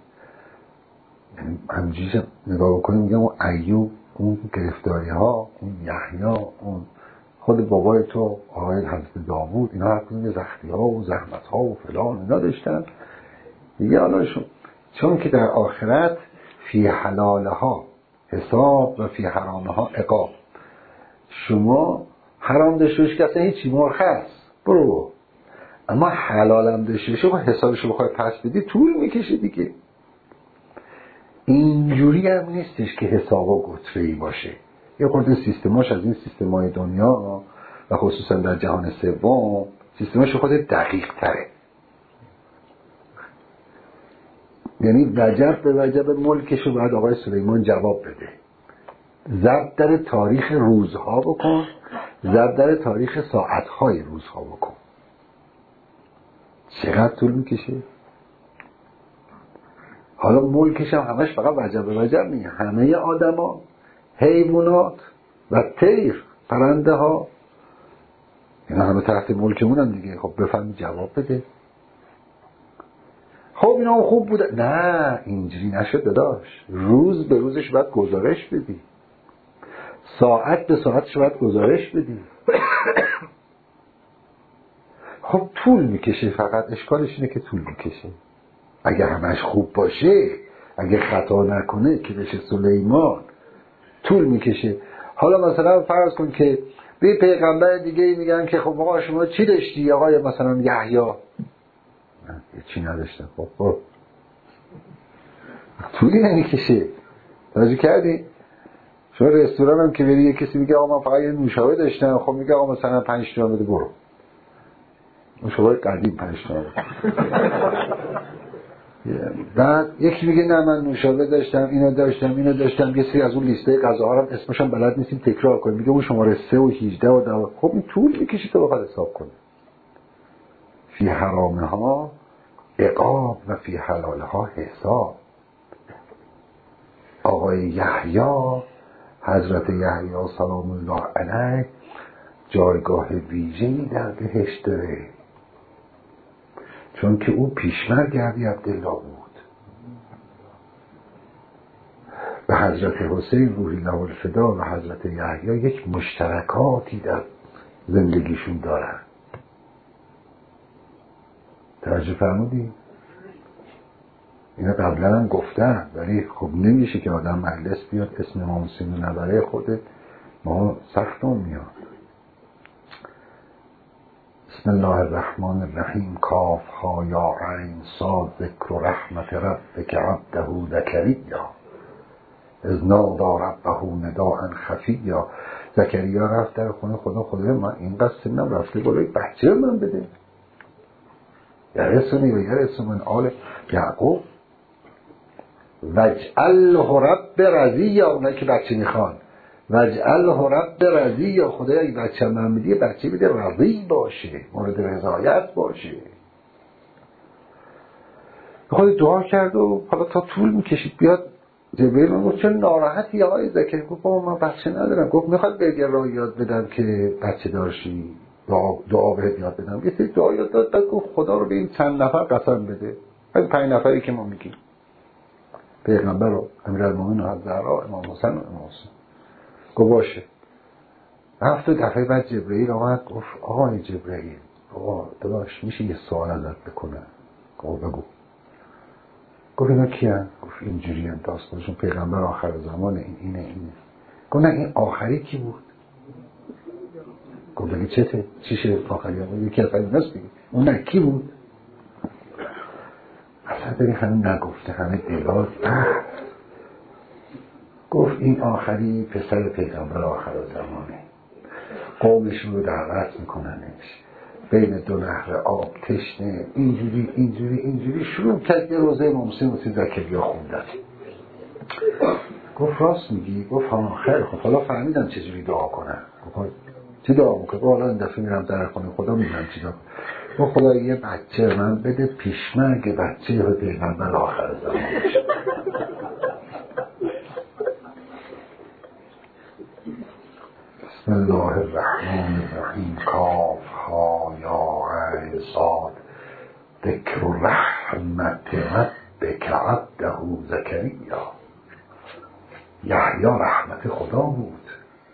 همجوری نگاه بکنیم میگم اون ایوب، اون گرفتاری ها، اون یحیی، اون خود بابای تو آقای حضرت داوود، اینا هر کدوم زخمی ها و زحمت ها و فلان اینا داشتن دیگه. حالاشون چون که در آخرت فی حلالها حساب و فی حرامها عقاب. شما حرام داشته باشی که اصلا هیچی مرخص برو، اما حلالم داشته باشی و حسابشو بخوای پس بدی طول میکشه دیگه. اینجوری هم نیستش که حساب و گتره‌ای باشه. یه خورده سیستماش از این سیستمای دنیا و خصوصا در جهان سوم سیستماش خود دقیق تره. یعنی وجب به وجب ملکشو باید آقای سلیمان جواب بده. ضبط در تاریخ روزها بکن، ضبط در تاریخ ساعتهای روزها بکن. چقدر طول میکشه؟ حالا ملکش هم همش فقط وجب به وجب نیه، همه آدما، حیوانات و طیر، پرنده ها، اینا همه تحت ملکمون هم دیگه. خب بفهمی جواب بده. خب اینا هم خوب بوده. نه اینجوری نشد داداش. روز به روزش باید گزارش بدی، ساعت به ساعتش باید گزارش بدی. خب طول میکشه، فقط اشکالش اینه که طول میکشه. اگه همش خوب باشه، اگه خطا نکنه که بشه سلیمان، طول میکشه. حالا مثلا فرض کن که به پیغمبر دیگه میگن که خب آقا شما چی داشتی آقای مثلا یحیی؟ چی نداشتم. خب طولی نمیکشه. توجه کردی؟ شما رستوران هم که بری یه کسی میگه آقا من فقط یه نوشابه داشتم، خب میگه آقا مثلا 5 تومن بده برو. نوشابه قدیم 5 تومن. بعد یکی میگه نه من نوشابه داشتم، اینو داشتم، یه سری از اون لیسته غذاها رو اسمش هم بلد نیستیم تکرار کنیم، میگه اون شماره 3 و 18 و 12. خب این طول میکشه تا بخواد حساب کنه. فی حرامها عقاب و فی حلالها حساب. آقای یحیی، حضرت یحیی سلام الله علیه، جایگاه ویژه‌ای در بهشت داره، چون که او پیشمرگ ابی عبدالله بود و حضرت حسین روحی الله الفدا و حضرت یحیی یک مشترکاتی در زندگیشون دارن. توجه فرمودی؟ اینا قبلا هم گفتن، ولی خب نمیشه که آدم مجلس بیاد اسم امام حسین رو نبره، خودت ما سختمون میاد. بسم الله الرحمن الرحیم. کاف ها یا عین صاد. ذکر رحمت ربک عبده زکریا اذ نادی ربه نداء خفیا. زکریا رفت در خونه خدا من اینقدر سنم رفته بالای، بچه من بده. یرثنی و یرث من آل یعقوب وجعله رب رضیا. اونایی که بچه میخوان وجعله رب رضیا، خدایا اگه بچه من بدی بچه بده رضی باشه، مورد رضایت باشه. خود دعا کرد و حالا تا طول میکشید بیاد جبرئیل. من گفت چون ناراحتی آقای زکریا؟ گفت بابا من بچه ندارم. گفت میخواد بهت راه یاد بدم که بچه دارشی، دعا بهت یاد بدم. یه سری دعا یاد داد. گفت خدا رو به این چند نفر قسم بده، این 5 نفری که ما میگیم، پیغمبر و امیرالمومنین و زهرا، امام حسین و امام حسین. گفت باشه. رفت دفعه بعد جبرئیل آمد. گفت آقای جبرئیل، آقا داداش میشه یه سوال ازت بکنم؟ گفت بگو. گفت اینا کیان؟ گفت اینجوری هم داستانشون پیغمبر آخر زمان اینه. گفت نه این آخری کی بود؟ گفت بگی چیشه آخری هم؟ یکی از این نست بگی اون نه کی بود؟ اصلا بگی همه نگفته، همه دلال. گفت این آخری پسر پیغمبر آخر زمانه، قومشون رو دعوت میکننش، بین 2 نهر آب تشنه، اینجوری شروع کرد یه روزه امام حسین واسه زکریا خوندن. گفت راست میگی؟ گفت ها خیلی خب حالا فهمیدم چجوری دعا کنم. گفت چی دعا میکنه؟ گفت حالا این دفعه میرم در خونه خدا میبینم چی دعا. گفت خدا یه بچه من بده، پیشمرگ بچه و پیغمبر آخر زمان بشه. بسم الله الرحمن الرحیم. کاف ها یا عین صاد. ذکر رحمت ربک عبده زکریا. یحیی رحمت خدا بود،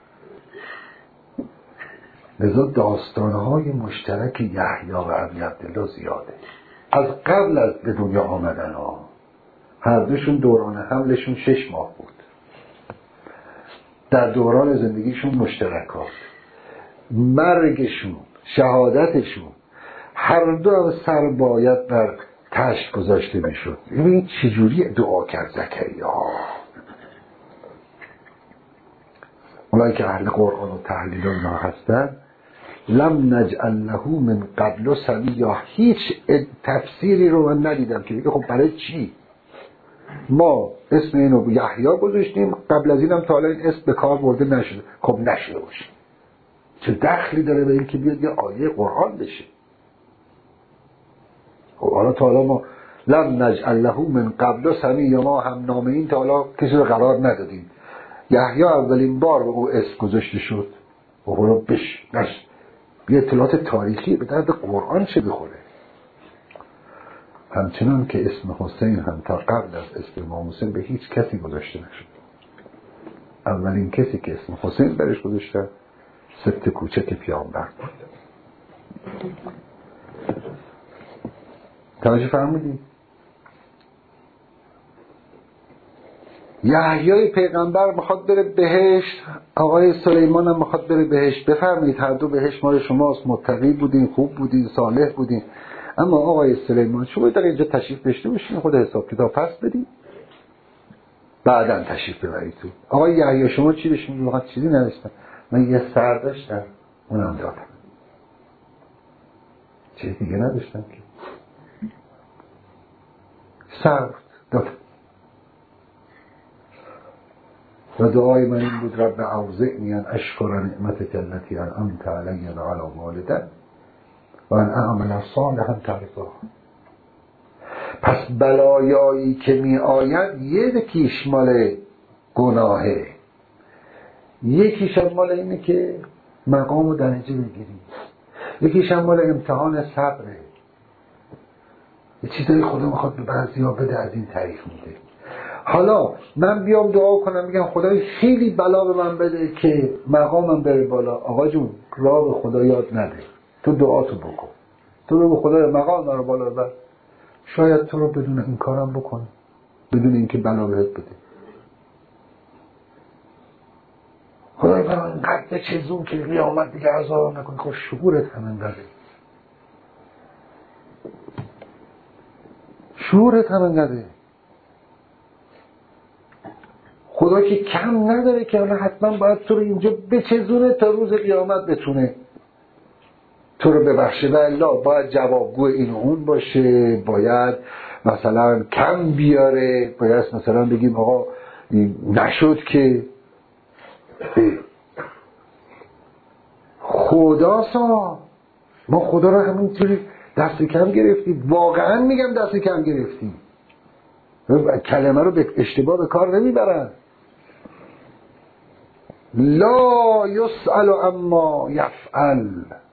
لذا داستانهای مشترک یحیی و ابی عبدالله زیاده. از قبل از به دنیا آمدن ها، هر دوشون دوران حملشون 6 ماه بود. در دوران زندگیشون مشترکات، مرگشون، شهادتشون، هر دو هم سر باید بر تشت گذاشته میشد. ببینید چجوری دعا کرد زکریا. اونایی که اهل قرآن و تحلیل اینا هستن، لم نجعل له من قبل سمیا. هیچ تفسیری رو من ندیدم که بگه خب برای چی ما اسم اینو یحیی گذاشتیم، قبل از اینم تا حالا این اسم به کار برده نشده. خب نشده باشه، چه دخلی داره به این که بیاد یه آیه قرآن بشه؟ خب حالا تا حالا ما لم نجعل له من قبل سمیا، ما هم نام این تا حالا کسی رو قرار ندادیم. یحیی اولین بار به او اسم گذاشته شد و حالا نش یه اطلاعات تاریخی به درد قرآن چه بخوره. همچنان که اسم حسین هم تا قبل از اسم امام حسین به هیچ کسی گذاشته نشد. اولین کسی که اسم حسین برش گذاشته سبت کوچک پیامبر بود. توجه فرمودید؟ یحیی پیغمبر میخواد بره بهشت، آقای سلیمان هم میخواد بره بهشت. بفرمایید هر دو بهشت مال شماست، متقی بودین، خوب بودین، صالح بودین. اما آقای سلیمان شما در اینجا تشریف داشته باشین، خود حساب کتاب پس بدین. بعداً تشریف ببرید تو. آقای یحیی شما چی بشین؟ واقعا چیزی نداشتم، من یه سر داشتم اونم دادم، چیزی دیگه نداشتم که سر دادم. و دعای من این بود رب اوزعنی ان اشکر نعمتک التي انعمت علی و علی والدی و ان اعمل صالحا ترضاه. پس بلایایی که می آید یکیش مال گناهه، یکیش مال اینه که مقام و درجه بگیری، یکیش مال امتحان صبره. یه چیزایی خدا میخواد به بعضیا بده، از این طریق میده. حالا من بیام دعا کنم بگم خدای خیلی بلا به من بده که مقامم بره بالا، آقا جون راه به خدا یاد نده، تو دعاتو بکن، تو رو به خدا مقام من رو بالا ببر. شاید تو رو بدون این کارم بکنه، بدون اینکه بلا بهت بده. خدای من انقدر چیزون که قیامت دیگه عذاب نکنه. خب شعورت هم انقدره، شعورت هم انقدره. خدا که کم نداره که حالا حتما باید تو رو اینجا بچزونه تا روز قیامت بتونه تو رو ببخشه، و الا باید جوابگو این و اون باشه، باید مثلا کم بیاره، باید مثلا بگیم آقا نشد که خدا سا ما خدا رو همینطوری دست کم گرفتیم. واقعا میگم دست کم گرفتیم، کلمه رو به اشتباه به کار نمیبرن. لا یسأل اما یفعل،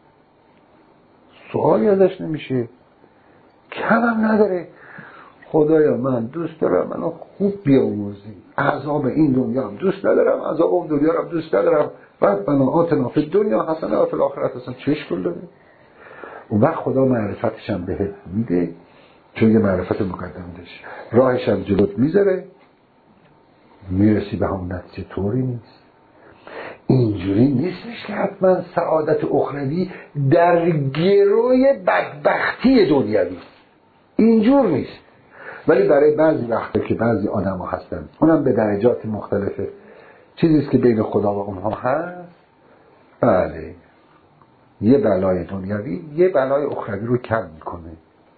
سوالی ازش نمیشه، کم هم نداره. خدایا من دوست دارم منو خوب بیاموزی، عذاب این دنیا هم دوست ندارم، عذاب اون دنیا هم دوست ندارم، ربنا آتنا فی الدنیا حسنه و فی الاخره حسنه. چش کن داره اون وقت خدا معرفتش هم بهت میده، چون یه معرفت مقدم داشت، راهش هم جلوت میذاره، میرسی به همون نتیجه. طوری نیست، اینجوری نیستش که حتما سعادت اخروی در گروی بدبختی دنیوی، اینجور نیست. ولی برای بعضی وقتا که بعضی آدم ها هستن، اونم به درجات مختلفه، چیزیست که بین خدا و اونها هست، بله یه بلای دنیوی یه بلای اخروی رو کم میکنه،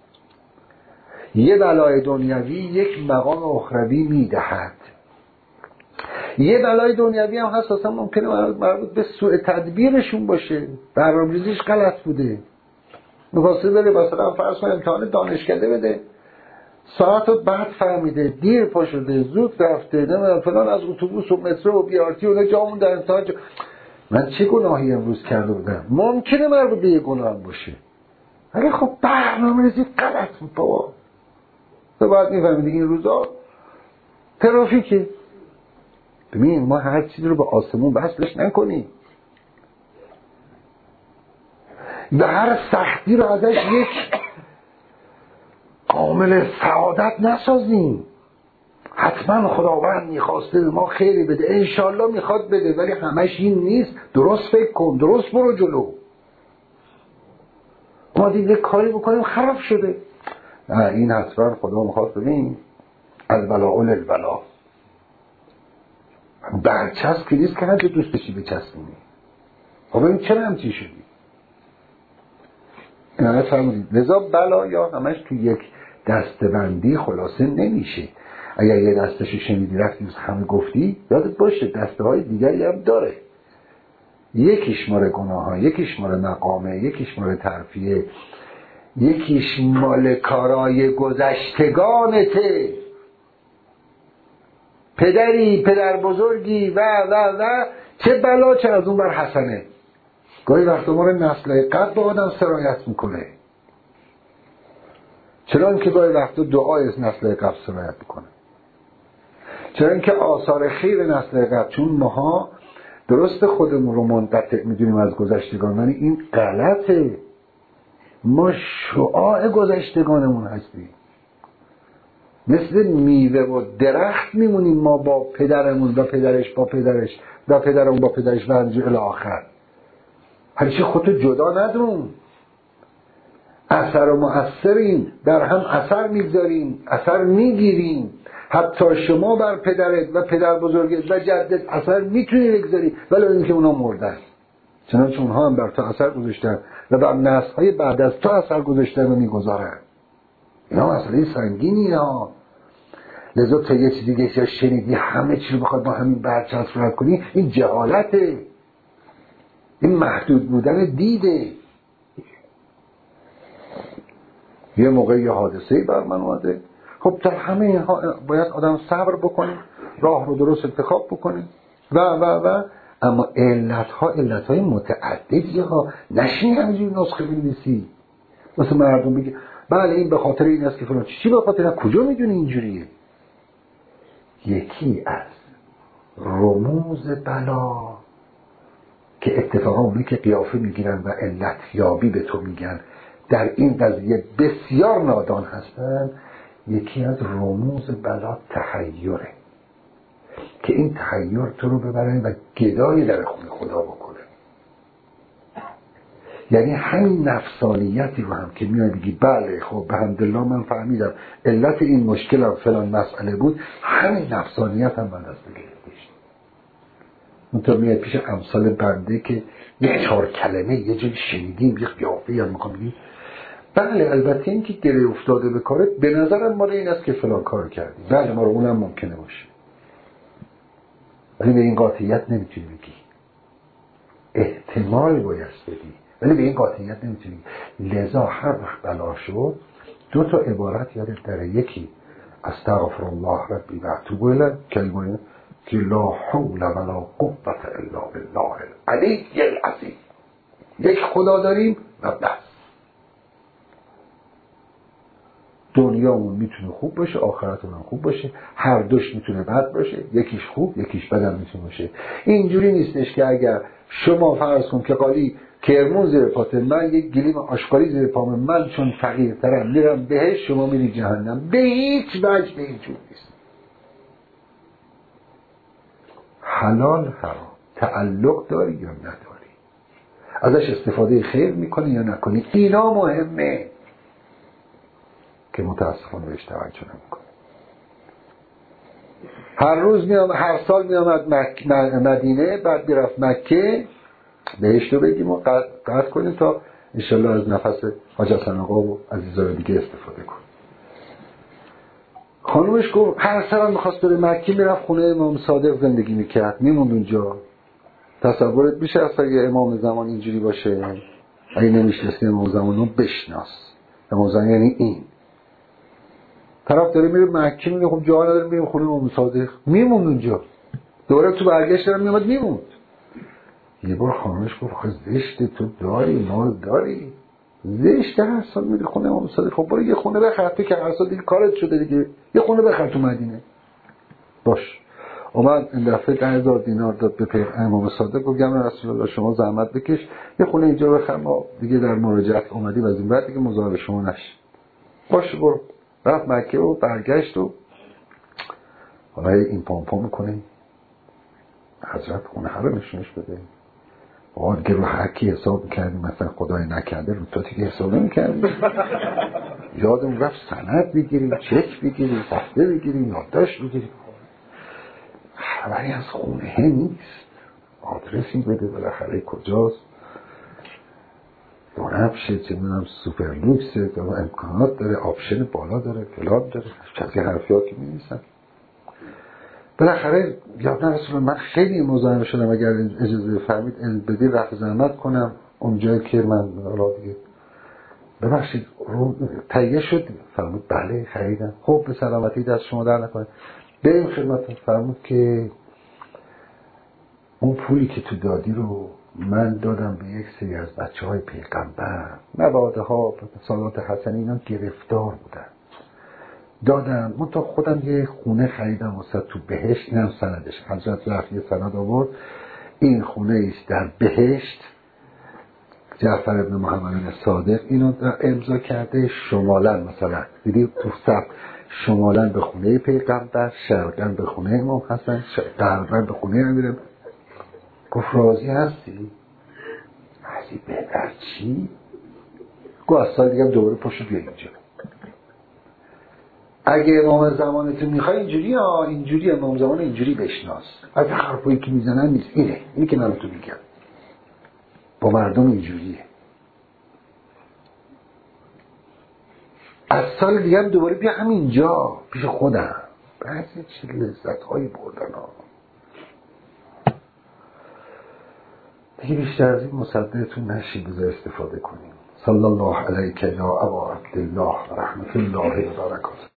یه بلای دنیوی یک مقام اخروی میدهد. یه بلای دنیوی هم هست اصلا ممکنه مربوط به سوء تدبیرشون باشه، برنامه‌ریزیش غلط بوده، می‌خواسته بره مثلا فرض کن امتحان دانشکده بده، ساعت رو بعد فهمیده، دیر پا شده، زود رفته، نمیدونم فلان، از اتوبوس و مترو و بیارتی اونا جامون در امتحان من چه گناهی امروز کرده بودم؟ ممکنه مربوط به یه گناه باشه، ولی خب برنامه‌ریزی غلط بود بابا. تو باید می‌فهمیدی این روزا ترافیکه. ببین ما هر چیزی رو به آسمون وصلش نکنیم و هر سختی رو ازش یک عامل سعادت نسازیم. حتما خداوند میخواسته ما خیری بده، انشالله میخواد بده، ولی همش این نیست. درست فکر کن، درست برو جلو. ما دیگه کاری بکنیم خراب شده، این حتما خدا میخواد. ببین البلاء للبلا، برچسب که نیست که هر جا دوست داشتی بچسبونی. خب این چرا همچین شدی؟ این فرمودید. لذا بلا یا همش تو یک دستبندی خلاصه نمیشه. اگر یه دستشو شنیدی رفتی همه گفتی، یادت باشه دسته های دیگری هم داره. یکیش مال گناه ها، یکیش مال مقامه، یکیش مال ترفیه، یکیش مال کارای گذشتگانته. پدری، پدر بزرگی و چه بلا چه از اون بر حسنه. گاهی وقت ما رو نسل قبل با آدم سرایت میکنه، چرا اینکه گاهی وقت دعای از نسل قبل سرایت میکنه، چرا اینکه آثار خیر نسل قبل، چون ماها درست خودمون رو منقطع میدونیم از گذشتگان، ولی این غلطه. ما شعاع گذشتگانمون هستیم، مثل میوه و درخت میمونیم ما با پدرمون و پدرش با پدرش و پدرمون با پدرش و همینجور الی آخر. هرچی خودتو جدا ندون، اثر و مؤثرین، در هم اثر میگذاریم، اثر میگیریم، حتی شما بر پدرت و پدر بزرگت و جدت اثر میتونی بگذاری، ولی اینکه اونا مردن، چنانچه اونها هم بر تو اثر گذاشتن و بر نسل‌های بعد از تو اثر گذاشتن و میگذارن. اینا مسئله سنگینی ها. لذا تا یه چیزی که شنیدی همه چی رو بخواد با همین برچسب رد کنی، این جهالته، این محدود بودن دیده. یه موقع یه حادثه‌ای بر من اومده، خب در همه اینها باید آدم صبر بکنه، راه رو درست انتخاب بکنه و اما علتهای متعددی ها. نشین همینجوری نسخه بنویسی مثل مردم بگی بله این به خاطر این است که فلان چی به خاطر کجا میدونی اینجوریه؟ یکی از رموز بلا که اتفاقا اونی که قیافه میگیرن و علت یابی به تو میگن در این قضیه بسیار نادان هستن، یکی از رموز بلا تحیره که این تحیر تو رو ببره و گدای در خونه خدا بکنه. یعنی همین نفسانیتی رو هم که میای بگی بله خب به حمدالله من فهمیدم علت این مشکل هم فلان مسئله بود، همین نفسانیت هم من دست بگیردیش. اون تو میاد پیش امثال بنده که یک 4 کلمه یه جایی شنیدیم یه قیافه یا میخوام بگیم بله البته این که گره افتاده به کارت به نظرم مال این است که فلان کار کردی، بله مال اونم ممکنه باشه، ولی به این قاطعیت نمیتونی بگی. احتمال باید بدی ولی به این قاطعیت نمیتونی. لذا هر وقت بلا شد 2 تا عبارت یادت داره، یکی استغفر الله ربی و اتوب الیه، کلمه که لا حول ولا قوة الا بالله العلی العظیم، یک خدا داریم و بس. دنیامون میتونه خوب باشه، آخرتمون خوب باشه، هر دوش میتونه بد باشه، یکیش خوب یکیش بد هم میتونه باشه. اینجوری نیستش که اگر شما فرض کن که قالی کرمون زیر پات من، یک گلیم آشغالی زیر پام من چون فقیرترم میرم بهش، شما میری جهنم. به هیچ وجه به این جور نیست. حلال حرام تعلق داری یا نداری، ازش استفاده خیر میکنی یا نکنی، اینا مهمه که متاسفانه بهش توجه نمیکنه. هر سال میامد مدینه، بعد میرفت مکه، بهش رو بگیم و قطع کنیم تا انشالله از نفس حاج حسن آقا و عزیزان دیگه استفاده کنیم. خانومش گفت هر سال میخواست بره مکه، میرفت خونه امام صادق زندگی میکرد، میموند اونجا. تصورت میشه اصلا یه امام زمان اینجوری باشه؟ اگه نمیشناسی امام زمان رو بشناس. امام زمان یعنی این طرف داره میره مکه، میگه خب جا نداره بریم خونه امام صادق، میموند اونجا. دوباره تو برگشت دارم میامد میموند. یه بار خانمش گفت خب زشته، تو داری مال داری، زشته هر سال میری خونه امام صادق، خب برو یه خونه بخر، تو که هر سال دیگه کارت شده دیگه، یه خونه بخر تو مدینه. باش اومد این دفعه 10,000 دینار داد به امام صادق، گفتم رسول الله شما زحمت بکش یه خونه اینجا بخر، ما دیگه در مراجعت اومدیم از این بعد دیگه مزاحم شما نشه. باش برو. رفت مکه و برگشت و حالا این پامپا میکنه حضرت خونه ها رو نشونش بده. آقا دیگه رو حکی حساب میکردیم، مثلا خدای نکرده رو تو دیگه حساب نمیکردیم. یادم رفت سند بگیریم، چک بگیریم، صفحه بگیریم، یادداشت بگیریم. خبری از خونه نیست. آدرسی بده بالاخره کجاست، دونبشه، چه میدونم سوپر لوکسه، امکانات داره، آپشن بالا داره، فلان داره، کسی حرفیات که می‌نویسن. بالاخره یاد رسول من خیلی مزاحم شدم، اگر اجازه بفرمایید بدی رفع زحمت کنم اونجایی که من حالا دیگه ببخشید تهیه شد. فرمود بله خریدم. خب به سلامتی دست شما در نکنه، بریم خدمتتون. فرمود که اون پولی که تو دادی رو من دادم به یک سری از بچه‌های پیغمبر، نواده‌ها سادات حسنی، اینا گرفتار بودن، دادم. من تا خودم یه خونه خریدم واسه تو بهشت. اینم سندش، حضرت رفت یه سند آورد، این خونه ایست در بهشت، جعفر ابن محمد صادق اینو امضا کرده، شمالا مثلا دیدی تو صف، شمالا به خونه پیغمبر، شرقا به خونه امام حسن، غربا به خونه امیرم. گفت راضی هستی؟ هستی بهتر چی؟ گفت از سال دیگه دوباره پاشو بیا اینجا. اگه امام زمانتون میخوای اینجوری ها، اینجوری امام زمان اینجوری بشناس. از حرفایی که میزنن نیست، اینه که من تو میگم با مردم اینجوریه. از سال دیگه هم دوباره بیا همینجا پیش خودم، بعضی چی لذت هایی بردن ها. دیگه بیشتر از این مصدقتون نشی، بذار استفاده کنیم. صلی الله علیک یا ابا عبدالله رحمت الله و برکاته.